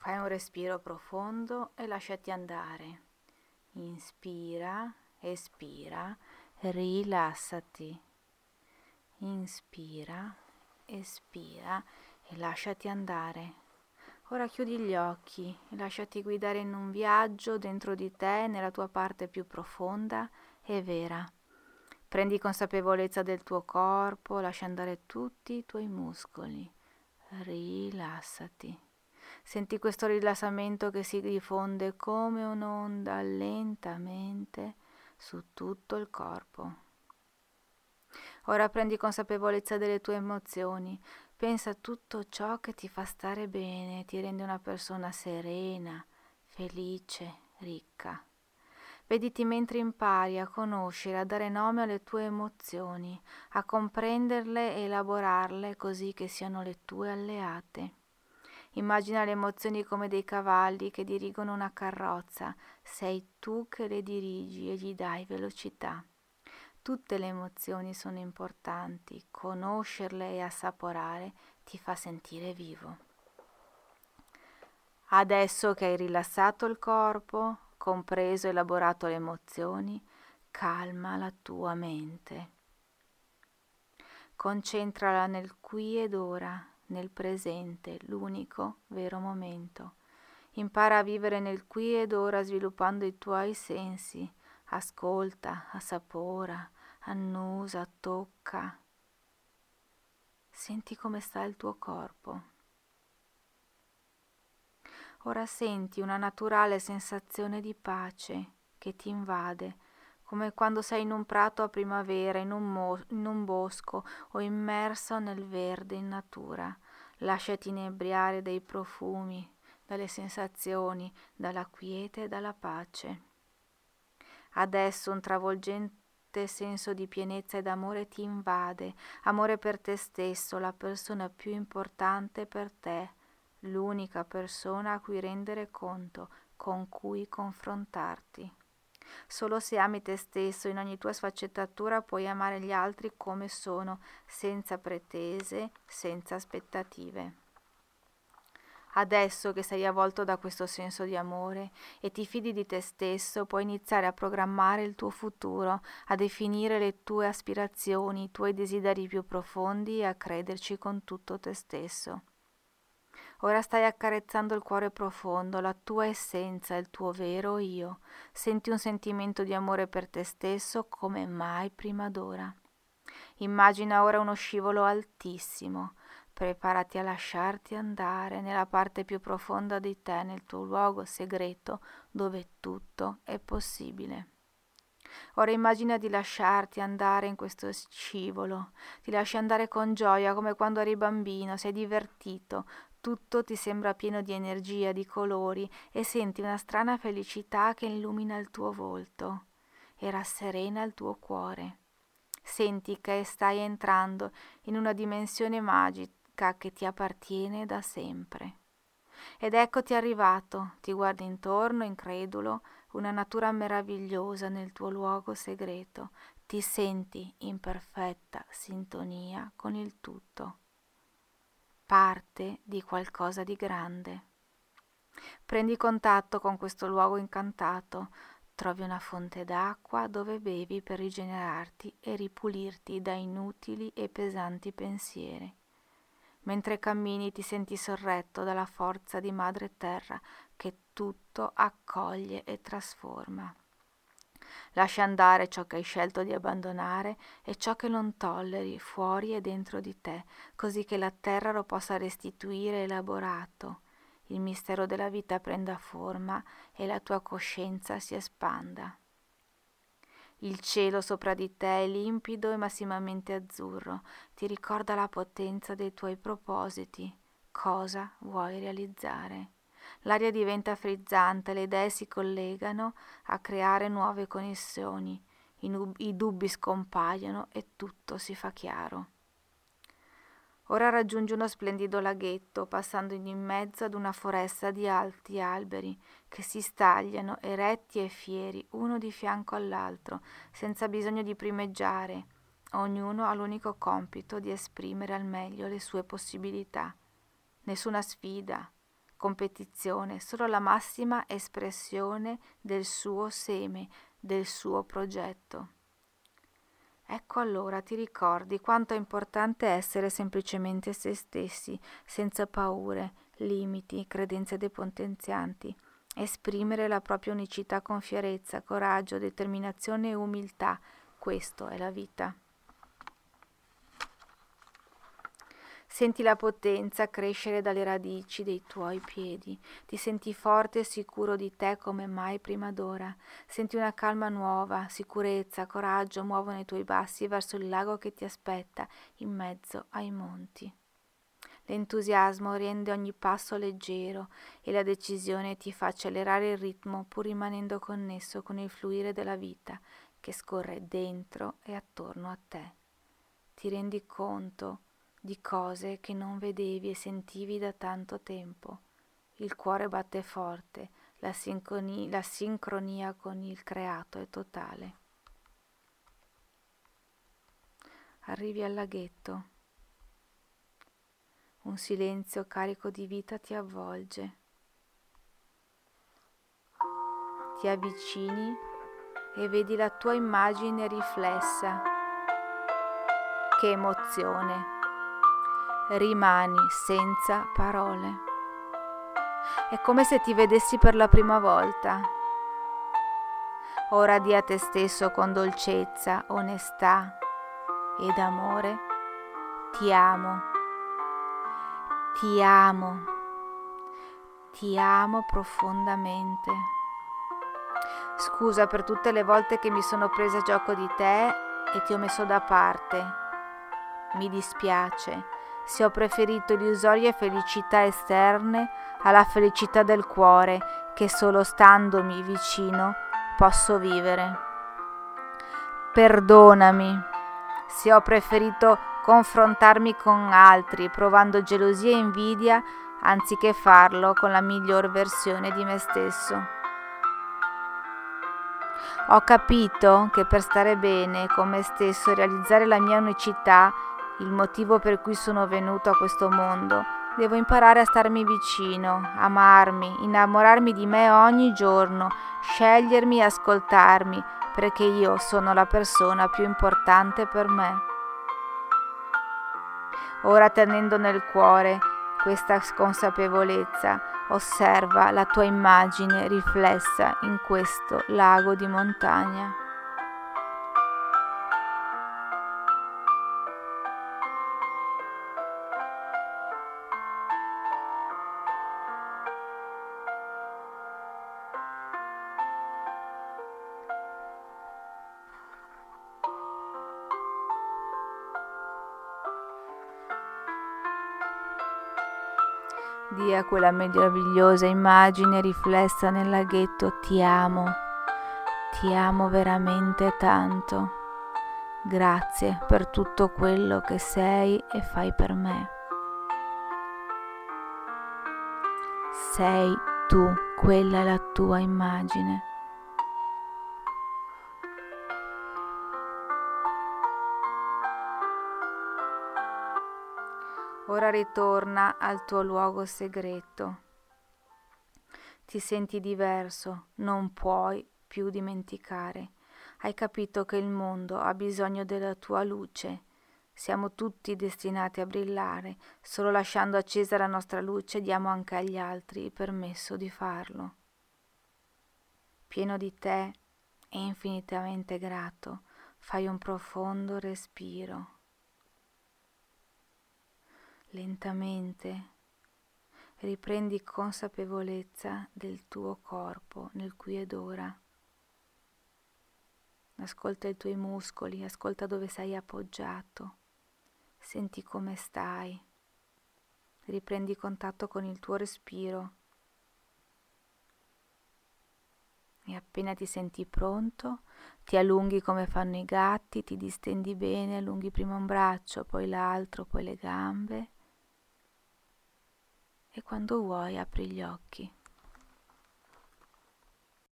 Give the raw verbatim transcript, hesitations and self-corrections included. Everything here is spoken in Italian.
Fai un respiro profondo e lasciati andare. Inspira, espira, rilassati. Inspira, espira e lasciati andare. Ora chiudi gli occhi e lasciati guidare in un viaggio dentro di te, nella tua parte più profonda e vera. Prendi consapevolezza del tuo corpo, lascia andare tutti i tuoi muscoli. Rilassati. Senti questo rilassamento che si diffonde come un'onda lentamente su tutto il corpo. Ora prendi consapevolezza delle tue emozioni. Pensa a tutto ciò che ti fa stare bene, ti rende una persona serena, felice, ricca. Vediti mentre impari a conoscere, a dare nome alle tue emozioni, a comprenderle e elaborarle così che siano le tue alleate. Immagina le emozioni come dei cavalli che dirigono una carrozza, sei tu che le dirigi e gli dai velocità. Tutte le emozioni sono importanti, conoscerle e assaporare ti fa sentire vivo. Adesso che hai rilassato il corpo, compreso e elaborato le emozioni, calma la tua mente. Concentrala nel qui ed ora, nel presente, l'unico vero momento. Impara a vivere nel qui ed ora sviluppando i tuoi sensi. Ascolta, assapora, annusa, tocca. Senti come sta il tuo corpo. Ora senti una naturale sensazione di pace che ti invade, come quando sei in un prato a primavera, in un, mo- in un bosco o immerso nel verde in natura. Lasciati inebriare dai profumi, dalle sensazioni, dalla quiete e dalla pace. Adesso un travolgente senso di pienezza ed amore ti invade, amore per te stesso, la persona più importante per te, l'unica persona a cui rendere conto, con cui confrontarti. Solo se ami te stesso in ogni tua sfaccettatura puoi amare gli altri come sono, senza pretese, senza aspettative. Adesso che sei avvolto da questo senso di amore e ti fidi di te stesso, puoi iniziare a programmare il tuo futuro, a definire le tue aspirazioni, i tuoi desideri più profondi e a crederci con tutto te stesso. Ora stai accarezzando il cuore profondo, la tua essenza, il tuo vero io. Senti un sentimento di amore per te stesso come mai prima d'ora. Immagina ora uno scivolo altissimo. Preparati a lasciarti andare nella parte più profonda di te, nel tuo luogo segreto dove tutto è possibile. Ora immagina di lasciarti andare in questo scivolo, ti lasci andare con gioia come quando eri bambino, sei divertito, tutto ti sembra pieno di energia, di colori e senti una strana felicità che illumina il tuo volto e rasserena il tuo cuore. Senti che stai entrando in una dimensione magica che ti appartiene da sempre. Ed eccoti arrivato, ti guardi intorno, incredulo, una natura meravigliosa nel tuo luogo segreto, ti senti in perfetta sintonia con il tutto, parte di qualcosa di grande. Prendi contatto con questo luogo incantato, trovi una fonte d'acqua dove bevi per rigenerarti e ripulirti da inutili e pesanti pensieri. Mentre cammini ti senti sorretto dalla forza di Madre Terra che tutto accoglie e trasforma. Lascia andare ciò che hai scelto di abbandonare e ciò che non tolleri fuori e dentro di te, così che la terra lo possa restituire elaborato, il mistero della vita prenda forma e la tua coscienza si espanda. Il cielo sopra di te è limpido e massimamente azzurro, ti ricorda la potenza dei tuoi propositi, cosa vuoi realizzare. L'aria diventa frizzante, le idee si collegano a creare nuove connessioni, i, nub- i dubbi scompaiono e tutto si fa chiaro. Ora raggiungi uno splendido laghetto, passando in mezzo ad una foresta di alti alberi che si stagliano eretti e fieri, uno di fianco all'altro, senza bisogno di primeggiare. Ognuno ha l'unico compito di esprimere al meglio le sue possibilità. Nessuna sfida, competizione, solo la massima espressione del suo seme, del suo progetto. Ecco allora ti ricordi quanto è importante essere semplicemente se stessi, senza paure, limiti, credenze depotenzianti. Esprimere la propria unicità con fierezza, coraggio, determinazione e umiltà. Questo è la vita. Senti la potenza crescere dalle radici dei tuoi piedi. Ti senti forte e sicuro di te come mai prima d'ora. Senti una calma nuova, sicurezza, coraggio muovono i tuoi passi verso il lago che ti aspetta in mezzo ai monti. L'entusiasmo rende ogni passo leggero e la decisione ti fa accelerare il ritmo pur rimanendo connesso con il fluire della vita che scorre dentro e attorno a te. Ti rendi conto di cose che non vedevi e sentivi da tanto tempo. Il cuore batte forte, la sincronia, la sincronia con il creato è totale. Arrivi al laghetto. Un silenzio carico di vita ti avvolge. Ti avvicini e vedi la tua immagine riflessa. Che emozione! Rimani senza parole. È come se ti vedessi per la prima volta. Ora di a te stesso con dolcezza, onestà ed amore: ti amo. Ti amo, ti amo profondamente. Scusa per tutte le volte che mi sono presa gioco di te e ti ho messo da parte. Mi dispiace se ho preferito illusorie felicità esterne alla felicità del cuore che solo standomi vicino posso vivere. Perdonami se ho preferito confrontarmi con altri, provando gelosia e invidia, anziché farlo con la miglior versione di me stesso. Ho capito che per stare bene con me stesso e realizzare la mia unicità, il motivo per cui sono venuto a questo mondo, devo imparare a starmi vicino, amarmi, innamorarmi di me ogni giorno, scegliermi e ascoltarmi, perché io sono la persona più importante per me. Ora, tenendo nel cuore questa consapevolezza, osserva la tua immagine riflessa in questo lago di montagna. Dì a quella meravigliosa immagine riflessa nel laghetto: ti amo, ti amo veramente tanto. Grazie per tutto quello che sei e fai per me. Sei tu, quella è la tua immagine. Ora ritorna al tuo luogo segreto. Ti senti diverso, non puoi più dimenticare. Hai capito che il mondo ha bisogno della tua luce. Siamo tutti destinati a brillare. Solo lasciando accesa la nostra luce diamo anche agli altri il permesso di farlo. Pieno di te e infinitamente grato, fai un profondo respiro. Lentamente riprendi consapevolezza del tuo corpo nel qui ed ora. Ascolta i tuoi muscoli, ascolta dove sei appoggiato, senti come stai. Riprendi contatto con il tuo respiro e appena ti senti pronto, ti allunghi come fanno i gatti, ti distendi bene, allunghi prima un braccio, poi l'altro, poi le gambe. E quando vuoi apri gli occhi.